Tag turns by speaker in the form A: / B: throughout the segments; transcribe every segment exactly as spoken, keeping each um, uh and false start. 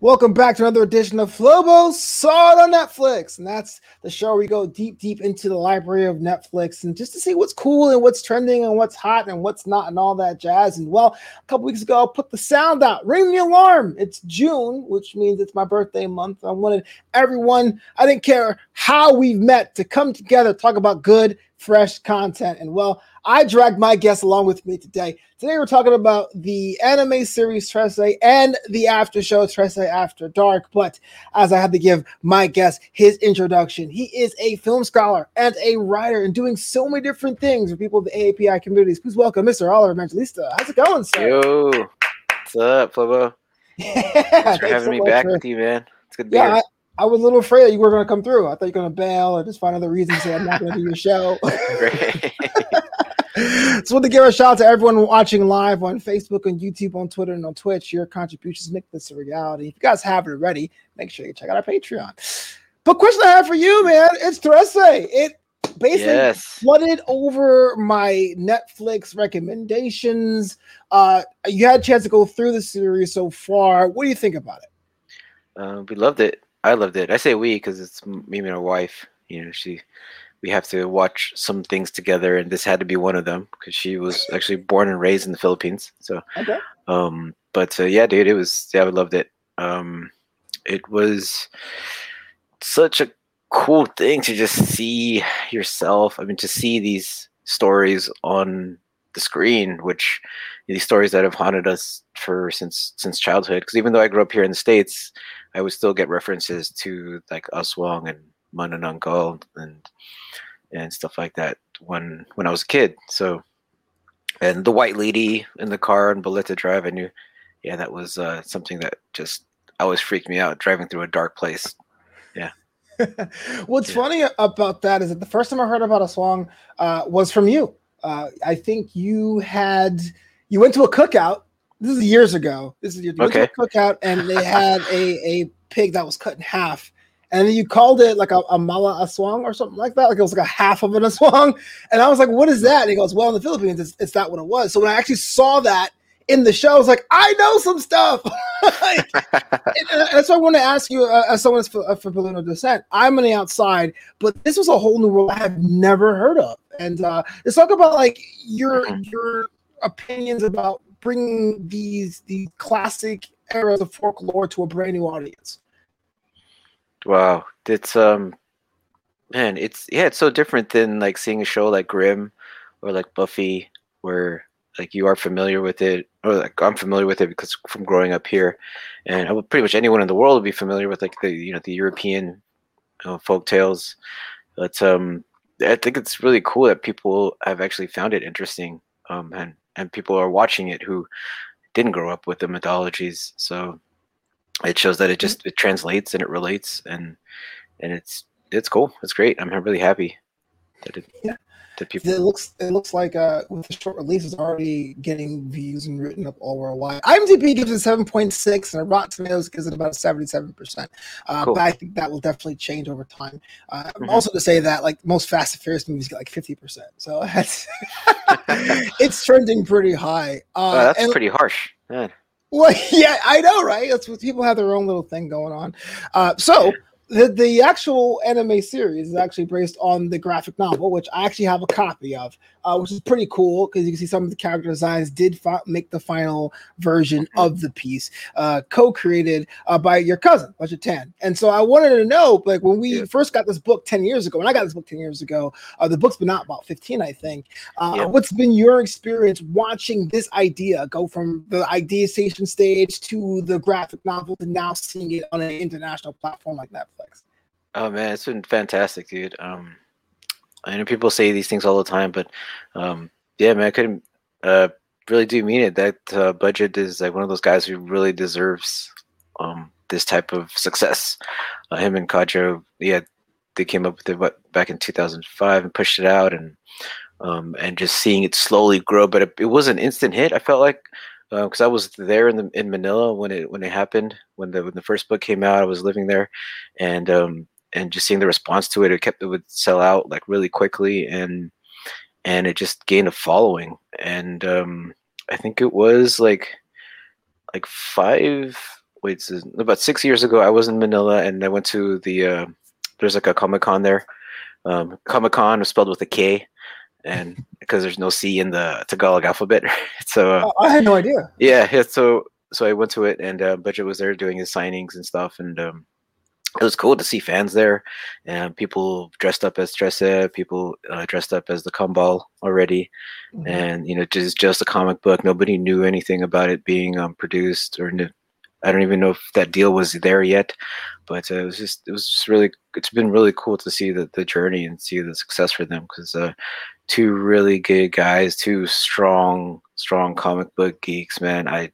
A: Welcome back to another edition of Flobo Saw It on Netflix. And that's the show where we go deep, deep into the library of Netflix and just to see what's cool and what's trending and what's hot and what's not and all that jazz. And well, a couple weeks ago, I put the sound out, ring the alarm. It's June, which means it's my birthday month. I wanted everyone, I didn't care how we've met, to come together, talk about good, fresh content. And well, I dragged my guests along with me today. Today we're talking about the anime series Trese and the after show Trese After Dark. But as I had to give my guest his introduction, he is a film scholar and a writer and doing so many different things for people of the A A P I communities. Please welcome Mister Oliver Evangelista. How's it going, sir?
B: Yo, what's up, Flobo?
A: Yeah,
B: thanks for having so me back for, with you, man. It's good to be
A: yeah,
B: here.
A: I, I was a little afraid that you were going to come through. I thought you were going to bail or just find other reasons to say I'm not going to do your show.
B: Great.
A: So I want to give a shout out to everyone watching live on Facebook, on YouTube, on Twitter, and on Twitch. Your contributions make this a reality. If you guys haven't already, make sure you check out our Patreon. But question I have for you, man, it's Trese. It basically
B: yes.
A: flooded over my Netflix recommendations. Uh, you had a chance to go through the series so far. What do you think about it?
B: Uh, we loved it. I loved it. I say we because it's me and my wife. You know, she. We have to watch some things together, and this had to be one of them because she was actually born and raised in the Philippines. So,
A: okay.
B: um, but uh, yeah, dude, it was. Yeah, I loved it. Um, it was such a cool thing to just see yourself. I mean, to see these stories on the screen, which these stories that have haunted us for since since childhood. Because even though I grew up here in the States, I would still get references to like Aswang and Manananggal and and stuff like that when when I was a kid. So, and the white lady in the car on Boleta Drive, I knew, yeah, that was uh, something that just always freaked me out, driving through a dark place. Yeah.
A: What's
B: yeah.
A: funny about that is that the first time I heard about Aswang uh, was from you. Uh, I think you had you went to a cookout. This is years ago. This is you went
B: okay.
A: to a cookout, and they had a a pig that was cut in half. And then you called it like a, a mala aswang or something like that. Like it was like a half of an aswang. And I was like, what is that? And he goes, well, in the Philippines, it's, it's not what it was. So when I actually saw that in the show, I was like, I know some stuff. like, and, and that's why I want to ask you, uh, as someone that's uh, Filipino descent, I'm on the outside, but this was a whole new world I have never heard of. And uh, let's talk about like your your opinions about bringing these, these classic eras of folklore to a brand new audience.
B: Wow, it's um, man, it's yeah, it's so different than like seeing a show like Grimm or like Buffy, where like you are familiar with it, or like I'm familiar with it because from growing up here, and I would, pretty much anyone in the world would be familiar with like the you know the European uh, folk tales. But um, I think it's really cool that people have actually found it interesting, um, and and people are watching it who didn't grow up with the mythologies, so. It shows that it just it translates and it relates and and it's it's cool. It's great. I'm really happy that it
A: yeah.
B: that people.
A: It looks it looks like uh, with the short release, it's already getting views and written up all worldwide. IMDb gives it seven point six, and Rotten Tomatoes gives it about seventy-seven percent. Uh,
B: cool.
A: But I think that will definitely change over time. Uh,
B: mm-hmm.
A: Also, to say that like most Fast and Furious movies get like fifty percent, so that's it's trending pretty high. Uh,
B: oh, that's
A: and,
B: pretty harsh. Man.
A: Well, yeah, I know, right? That's what people have their own little thing going on. Uh, so the the actual anime series is actually based on the graphic novel, which I actually have a copy of, uh, which is pretty cool because you can see some of the character designs did fi- make the final version of the piece, uh, co-created uh, by your cousin, Budget Tan. And so I wanted to know, like when we yeah. first got this book ten years ago, when I got this book ten years ago, uh, the book's been out about fifteen, I think. Uh, yeah. What's been your experience watching this idea go from the ideation stage to the graphic novel to now seeing it on an international platform like Netflix?
B: Oh man, it's been fantastic, dude. Um, I know people say these things all the time, but um, yeah, man, I couldn't uh, really do mean it. That uh, Budget is like one of those guys who really deserves um, this type of success. Uh, him and Kajo, yeah, they came up with it what, back in two thousand five and pushed it out, and um, and just seeing it slowly grow. But it, it was an instant hit. I felt like. Because uh, I was there in the in Manila when it when it happened when the when the first book came out. I was living there, and um, and just seeing the response to it, it kept it would sell out like really quickly, and and it just gained a following. And um, I think it was like like five wait, so about six years ago, I was in Manila and I went to the uh, there's like a Comic Con there. Um, Comic Con was spelled with a K, and because there's no C in the Tagalog alphabet, so uh,
A: Oh, I had no idea.
B: yeah, yeah. So so I went to it, and uh, Budget was there doing his signings and stuff, and um, it was cool to see fans there, and people dressed up as Tressa, people uh, dressed up as the Kumbal already,
A: Mhm.
B: and you know, just just a comic book. Nobody knew anything about it being um, produced, or knew, I don't even know if that deal was there yet. But uh, it was just it was just really it's been really cool to see the, the journey and see the success for them, because uh, two really good guys, two strong strong comic book geeks, man. I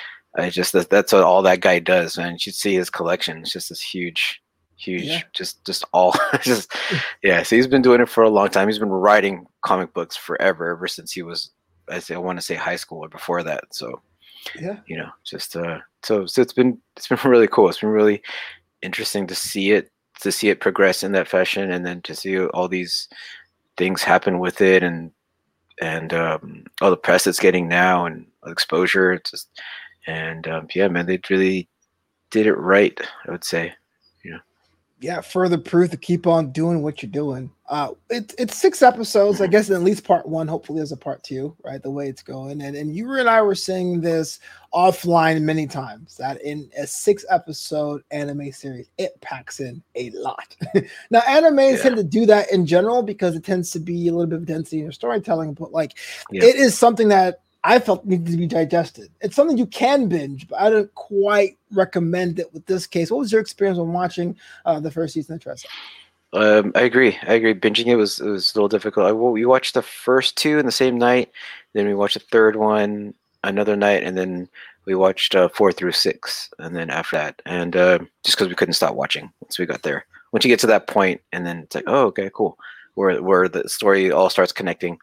B: I just that, that's what all that guy does, man. You should see his collection. It's just this huge, huge,
A: Yeah.
B: just just all just yeah. So he's been doing it for a long time. He's been writing comic books forever, ever since he was I say I want to say high school or before that. So
A: Yeah.
B: you know, just uh, so so it's been it's been really cool. It's been really interesting to see it to see it progress in that fashion, and then to see all these things happen with it, and and um, all the press it's getting now and exposure. It's just and um, yeah, man, they really did it right, I would say. Yeah.
A: Yeah, further proof to keep on doing what you're doing. Uh, it, it's six episodes, I guess. At least part one. Hopefully, there's a part two, right? The way it's going, and and you and I were saying this offline many times that in a six episode anime series, it packs in a lot. Now, animes
B: Yeah.
A: tend to do that in general because it tends to be a little bit of density in your storytelling, but like
B: Yeah.
A: it is something that I felt needed to be digested. It's something you can binge, but I don't quite recommend it with this case. What was your experience when watching uh, the first season of Tressa?
B: Um, I agree. I agree. Binging it was it was a little difficult. I, well, we watched the first two in the same night, then we watched the third one another night, and then we watched uh, four through six, and then after that, and uh, just because we couldn't stop watching once we got there. Once you get to that point, and then it's like, oh, okay, cool, where where the story all starts connecting.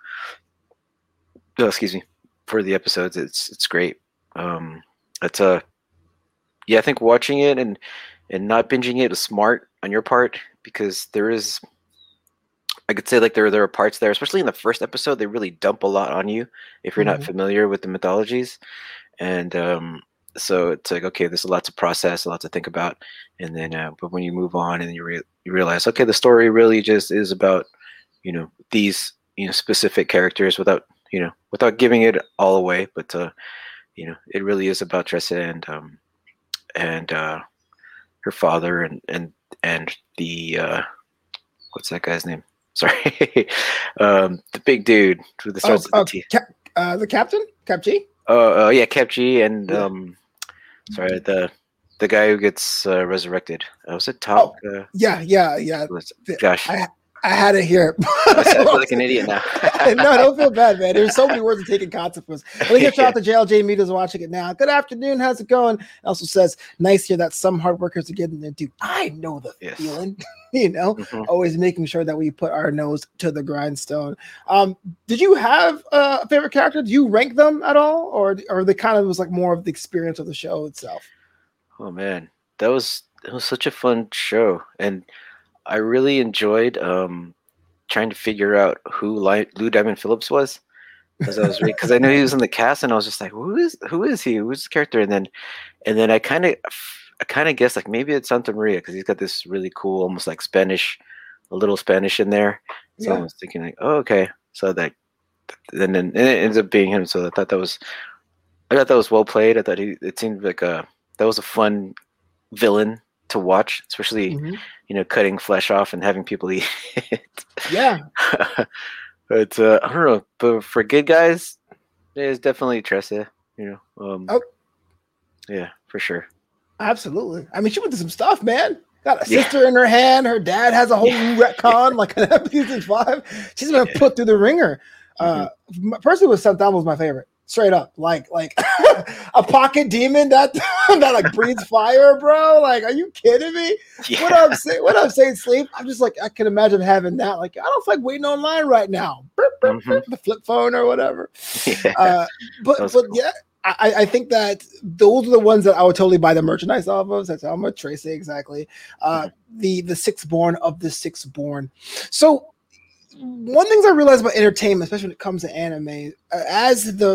B: Oh, excuse me. For the episodes, it's it's great. Um, it's a yeah, I think watching it and and not binging it is smart on your part, because there is, I could say, like there there are parts there, especially in the first episode, they really dump a lot on you if you're not
A: Mhm.
B: familiar with the mythologies, and um, so it's like, okay, there's a lot to process, a lot to think about, and then uh, but when you move on and you re- you realize, okay, the story really just is about, you know, these, you know, specific characters, without, you know, without giving it all away, but uh, you know, it really is about Tressa and um and uh, her father and and and the uh, what's that guy's name? Sorry, um, the big dude that
A: Oh,
B: starts with
A: uh,
B: the T.
A: Cap, uh, the captain, Cap G.
B: Oh, uh, yeah, Kepchi and
A: Yeah.
B: um, sorry, the the guy who gets uh, resurrected. Uh, was it Top?
A: Oh,
B: Uh,
A: yeah, yeah, yeah.
B: was- gosh,
A: I I had it here.
B: I feel like an idiot now.
A: No, don't feel bad, man. There's so many words of taking consequence. Let me give shout out to J L J Meters watching it now. Good afternoon. How's it going? Also says, nice here that some hard workers are getting there, dude. I know the
B: Yes.
A: feeling, you know,
B: Mhm.
A: always making sure that we put our nose to the grindstone. Um, did you have uh, a favorite character? Do you rank them at all? Or, or they kind of was like more of the experience of the show itself?
B: Oh man, that was that was such a fun show, and I really enjoyed um trying to figure out who Li- Lou Diamond Phillips was, as I was reading, because I knew he was in the cast, and I was just like, who is who is he? Who's the character? And then and then I kind of I kind of guessed like maybe it's Santa Maria, because he's got this really cool, almost like Spanish, a little Spanish in there. So I
A: Yeah.
B: was thinking like, oh, okay. So that then then and it ends up being him. So I thought that was I thought that was well played. I thought he it seemed like a that was a fun villain to watch, especially
A: Mhm.
B: you know, cutting flesh off and having people eat it.
A: Yeah.
B: But uh, I don't know. But for good guys, there's definitely Tressa. You know. Um,
A: Oh.
B: Yeah, for sure.
A: Absolutely. I mean, she went through some stuff, man. Got a
B: Yeah.
A: sister in her hand. Her dad has a whole
B: Yeah.
A: new retcon, like an episode five. She's been
B: Yeah.
A: put through the ringer. Uh, m- personally, with Santana was my favorite. Straight up, like like a pocket demon that that like breathes fire, bro. Like, are you kidding me?
B: Yeah.
A: What up, say what up, saying sleep? I'm just like, I can imagine having that. Like, I don't feel like waiting online right now. Burp, burp,
B: Mhm.
A: burp, the flip phone or whatever.
B: Yeah.
A: Uh, but
B: That was
A: but
B: cool.
A: yeah, I, I think that those are the ones that I would totally buy the merchandise off of. That's how much Tracy exactly. Uh, the the sixth born of the sixth born. So one thing I realized about entertainment, especially when it comes to anime, uh, as the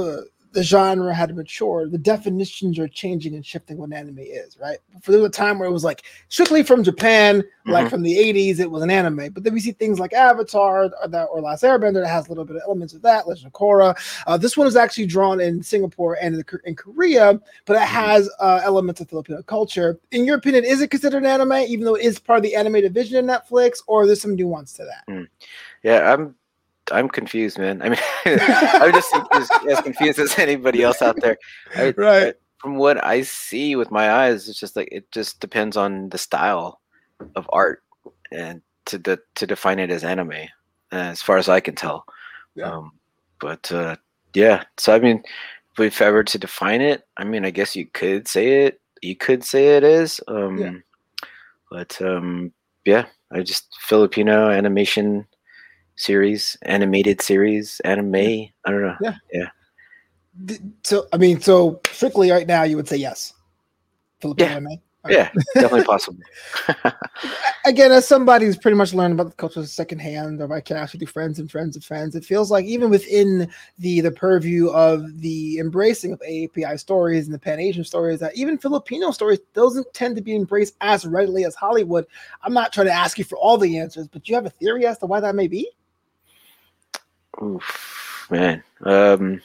A: the genre had matured, the definitions are changing and shifting what anime is, right? For there was a time where it was like strictly from Japan, mm-hmm. like from the eighties, it was an anime. But then we see things like Avatar or, that, or Last Airbender that has a little bit of elements of that, Legend of Korra. Uh, this one is actually drawn in Singapore and in, the, in Korea, but it has uh, elements of Filipino culture. In your opinion, is it considered an anime, even though it is part of the anime division of Netflix, or there's some nuance to that?
B: Mm. Yeah, I'm I'm confused, man. I mean, I'm just, just as confused as anybody else out there. I,
A: right.
B: I, from what I see with my eyes, it's just like it just depends on the style of art, and to the to define it as anime, as far as I can tell.
A: Yeah.
B: Um, but uh, yeah, so I mean, if I were to define it, I mean, I guess you could say it. You could say it is. Um,
A: yeah.
B: But um, yeah, I just Filipino animation. Series, animated series, anime.
A: Yeah.
B: I don't know.
A: Yeah.
B: Yeah.
A: So, I mean, so strictly right now, you would say yes. Filipino
B: yeah.
A: anime?
B: Okay. Yeah, definitely possible.
A: Again, as somebody who's pretty much learned about the culture secondhand, or by actually through friends and friends of friends, it feels like even within the the purview of the embracing of A P I stories and the Pan-Asian stories, that even Filipino stories doesn't tend to be embraced as readily as Hollywood. I'm not trying to ask you for all the answers, but do you have a theory as to why that may be?
B: Oof, man. Um,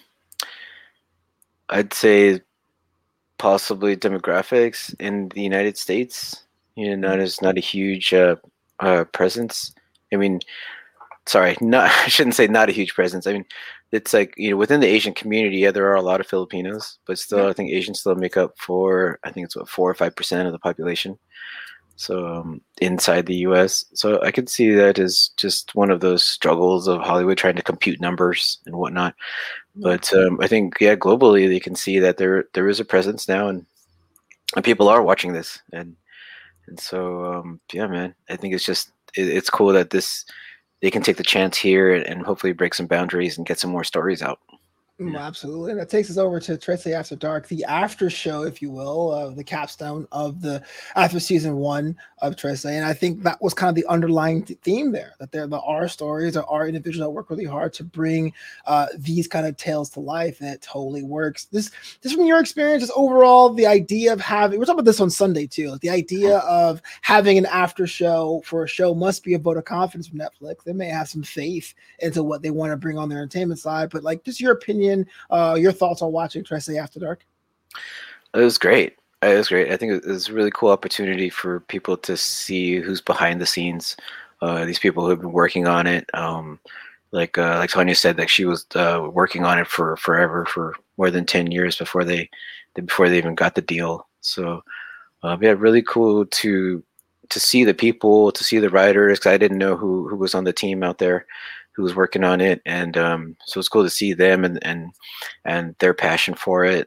B: I'd say possibly demographics in the United States. You know, not as not a huge uh, uh, presence. I mean, sorry, not I shouldn't say not a huge presence. I mean, it's like, you know, within the Asian community, yeah, there are a lot of Filipinos, but still, I think Asians still make up for, I think it's what four or five percent of the population. So um, inside the U S, so I could see that as just one of those struggles of Hollywood trying to compute numbers and whatnot. But um, I think, yeah, globally they can see that there there is a presence now, and, and people are watching this, and and so um, yeah, man, I think it's just it, it's cool that this they can take the chance here and, and hopefully break some boundaries and get some more stories out.
A: Yeah. Absolutely. And that takes us over to Trece After Dark, the after show, if you will, uh, the capstone of the after season one of Trece. And I think that was kind of the underlying th- theme there, that there, there are stories, there are individuals that work really hard to bring uh, these kind of tales to life, and it totally works. This, just from your experience, just overall, the idea of having, we're talking about this on Sunday too, like the idea of having an after show for a show must be a vote of confidence from Netflix. They may have some faith into what they want to bring on their entertainment side, but like just your opinion, Uh, your thoughts on watching Trece After Dark?
B: It was great. It was great. I think it was a really cool opportunity for people to see who's behind the scenes. Uh, these people who have been working on it. Um, like uh, like Tanya said, that she was uh, working on it for forever, for more than ten years before they before they even got the deal. So um, yeah, really cool to to see the people, to see the writers. Cause I didn't know who who was on the team out there, who was working on it, and um, so it's cool to see them and and and their passion for it,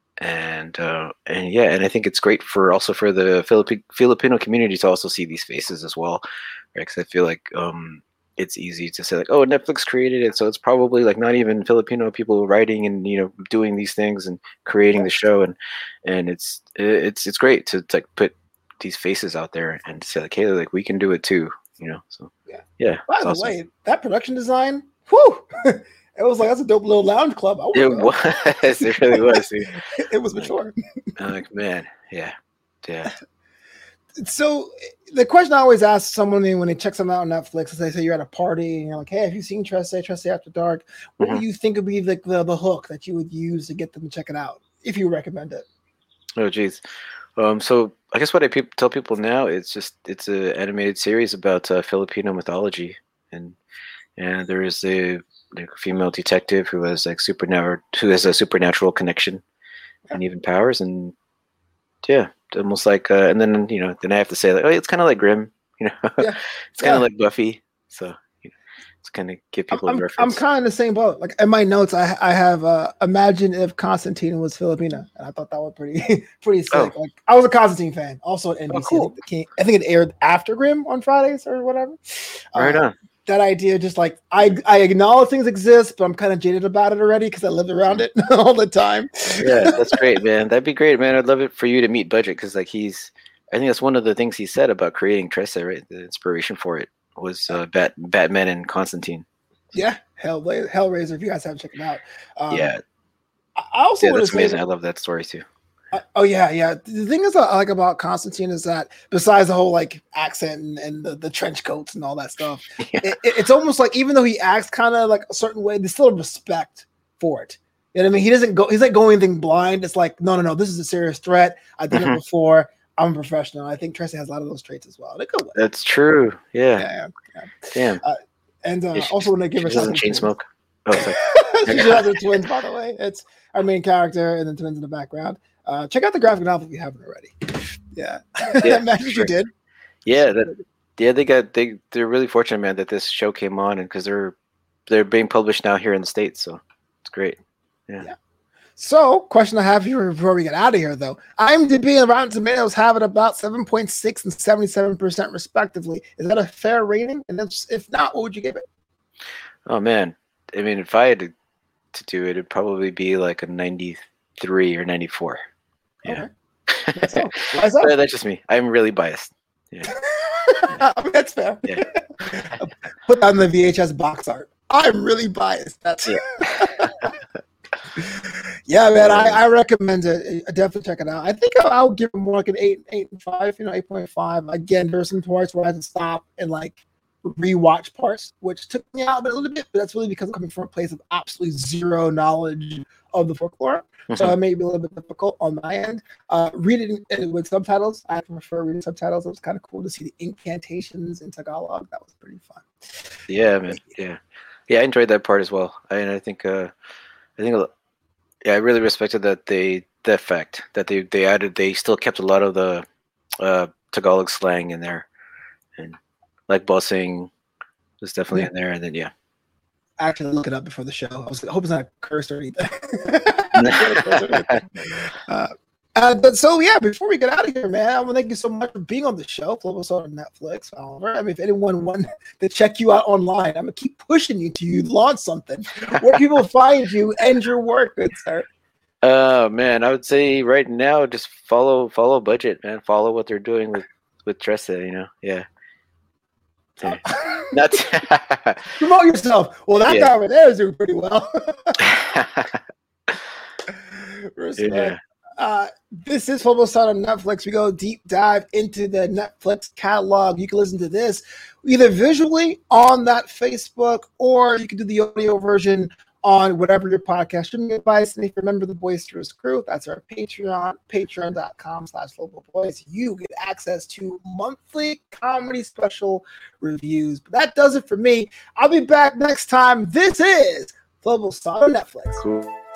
B: and uh, and yeah, and I think it's great for also for the Filip- Filipino community to also see these faces as well, right? Because I feel like um, it's easy to say like, oh, Netflix created it, so it's probably like not even Filipino people writing and, you know, doing these things and creating the show, and and it's it's it's great to, to like put these faces out there and say like, hey, like we can do it too. You know, so
A: yeah,
B: yeah.
A: By the
B: awesome.
A: way, that production design, whew, it was like that's a dope little lounge club. I
B: it was, it really was. Dude.
A: It was mature.
B: I'm like, man, yeah, yeah.
A: So the question I always ask someone when they check something out on Netflix is they say you're at a party and you're like, hey, have you seen Trece, Trece After Dark? What mm-hmm. would you think would be the, the the hook that you would use to get them to check it out if you recommend it?
B: Oh, geez. Um, so I guess what I pe- tell people now is just it's an animated series about uh, Filipino mythology, and and there is a like, female detective who has like supernatural who has a supernatural connection yeah. and even powers, and yeah, almost like uh, and then you know then I have to say like, oh, it's kind of like Grimm, you know, yeah. it's kind of yeah. like Buffy, so. To kind of give people
A: I'm,
B: a reference.
A: I'm kind of the same boat. Like in my notes, I I have uh, imagine if Constantine was Filipino, and I thought that was pretty pretty sick.
B: Oh.
A: Like I was a Constantine fan, also at N B C.
B: Oh, cool.
A: I, think I think it aired after Grimm on Fridays or whatever.
B: Right
A: uh,
B: on.
A: That idea, just like I I acknowledge things exist, but I'm kind of jaded about it already because I lived around it all the time.
B: Yeah, that's great, man. That'd be great, man. I'd love it for you to meet Budget because like he's, I think that's one of the things he said about creating Trece, right? The inspiration for it was uh, Bat Batman and Constantine.
A: Yeah, Hell Hellraiser. If you guys haven't checked it out, um,
B: yeah,
A: I also
B: yeah,
A: want
B: that's
A: to say
B: amazing.
A: that,
B: I love that story too.
A: Uh, oh yeah, yeah. The thing is, I like about Constantine is that besides the whole like accent and, and the, the trench coats and all that stuff,
B: Yeah.
A: it, it, it's almost like even though he acts kind of like a certain way, there's still respect for it. You know what I mean? He doesn't go. He's not going anything blind. It's like no, no, no. This is a serious threat. I've done
B: Mhm.
A: it before. I'm a professional. I think Tracy has a lot of those traits as well. In a good way.
B: That's true. Yeah.
A: Yeah, yeah. yeah.
B: Damn.
A: Uh, and uh,
B: Yeah, she,
A: also want to give
B: she
A: a shout
B: doesn't
A: out
B: chain
A: to
B: smoke. Oh, sorry.
A: twins. Shout out to twins, by the way. It's our main character and then twins in the background. Uh, check out the graphic novel if you haven't already. Yeah,
B: Yeah,
A: imagine
B: sure.
A: you did.
B: Yeah, that. Yeah, they got they. They're really fortunate, man, that this show came on, and because they're they're being published now here in the States, so it's great. Yeah.
A: Yeah. So, question I have here before we get out of here, though. IMDb and Rotten Tomatoes have it about seven point six and seventy-seven percent respectively. Is that a fair rating? And if, if not, what would you give it?
B: Oh man, I mean, if I had to, to do it, it'd probably be like a ninety-three or ninety-four. Yeah.
A: Okay. That's all. Why so?
B: But that's just me. I'm really biased. Yeah.
A: I mean, that's fair.
B: Yeah.
A: Put that on the V H S box art. I'm really biased. That's
B: Yeah.
A: Yeah, man, I, I recommend it. I definitely check it out. I think I'll, I'll give it more like an eight, eight and five, you know, eight point five. Again, there's some parts where I had to stop and like rewatch parts, which took me out a little bit, but that's really because I'm coming from a place of absolutely zero knowledge of the folklore. So it may be a little bit difficult on my end. Uh, read it in, in, with subtitles. I prefer reading subtitles. It was kind of cool to see the incantations in Tagalog. That was pretty fun.
B: Yeah, man. Yeah, yeah, I enjoyed that part as well. I, and I think, uh, I think, yeah, I really respected that they the fact that they they added. They still kept a lot of the uh, Tagalog slang in there, and like bossing was definitely
A: Yeah.
B: in there. And then yeah,
A: I actually look it up before the show. I was I hope it's not a curse or anything. uh, uh, but so yeah, before we get out of here, man, I want to thank you so much for being on the show. Flow us on Netflix, Oliver. I mean, if anyone wants to check you out online, I'm gonna keep pushing you till you launch something. Where people find you and your work, good sir.
B: uh, man, I would say right now just follow follow budget, man. Follow what they're doing with with Tressa. You know, yeah. yeah. Not
A: Promote yourself. Well, that
B: Yeah.
A: guy over there is doing pretty well. Respect.
B: Yeah.
A: Uh, this is Football Side on Netflix. We go deep dive into the Netflix catalog. You can listen to this either visually on that Facebook, or you can do the audio version on whatever your podcast streaming device. And if you remember the Boisterous Crew, that's our Patreon, patreon.com slash Global Boys. You get access to monthly comedy special reviews. But that does it for me. I'll be back next time. This is Global Side on Netflix.
B: Cool.